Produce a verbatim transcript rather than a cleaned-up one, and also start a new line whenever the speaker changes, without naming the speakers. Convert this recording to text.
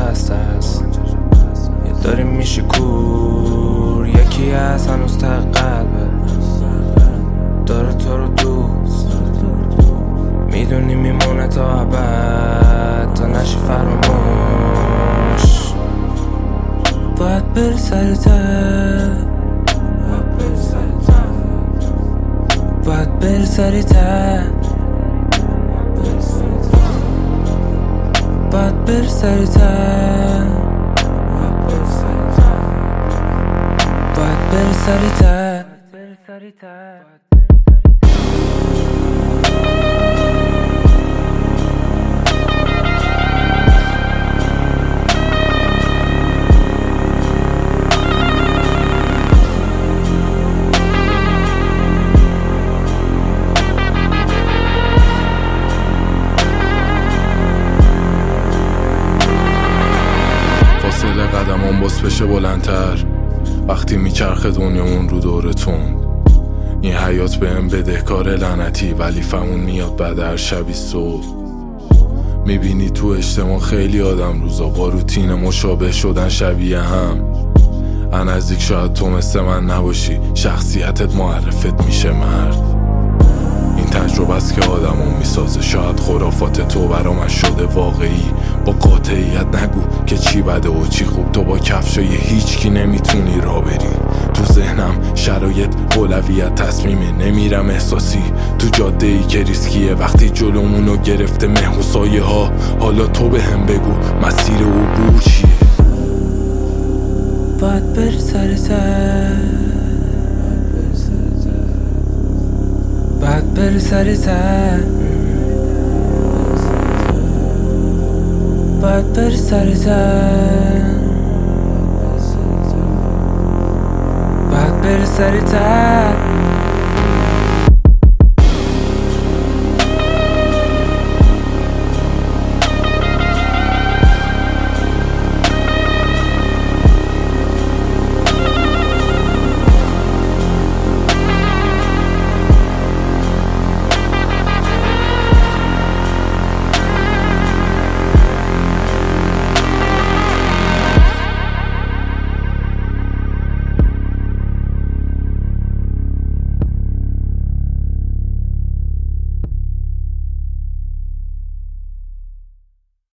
بسته است، یه داریم میشی کور، یکی هست هنوز ته قلبه داره تو رو دوست، میدونی میمونه تا ابد تا نشی فراموش. باید بری سر ته، باید بری سر ته، باید بری سر ته، باید بری سر ته.
فاصله قدمون باز بشه بلندتر وقتی میچرخه دنیامون رو دورتون. این حیات بهم بدهکار لعنتی، ولی فهمون میاد بعد هر شبی صبح. میبینی تو اجتماع خیلی آدم روزا با روتین مشابه شدن شبیه هم. ان نزدیک شاید تو مثل من نباشی، شخصیتت معرفت میشه مرد. این تجربه است که آدمون میسازه، شاید خرافات تو برام شده واقعی. با قاطعیت نگو که چی بده و چی خوب، تو با کفشای هیچکی نمیتونی را بری. تو ذهنم شرایط اولویت تصمیمه، نمیرم احساسی تو جاده ای که ریسکیه. وقتی جلومونو گرفته مه و سایه ها، حالا تو به هم بگو مسیر عبور چیه.
باید بری سر ته، باید بری سر ته، باید بری سر ته، باید بری سر ته.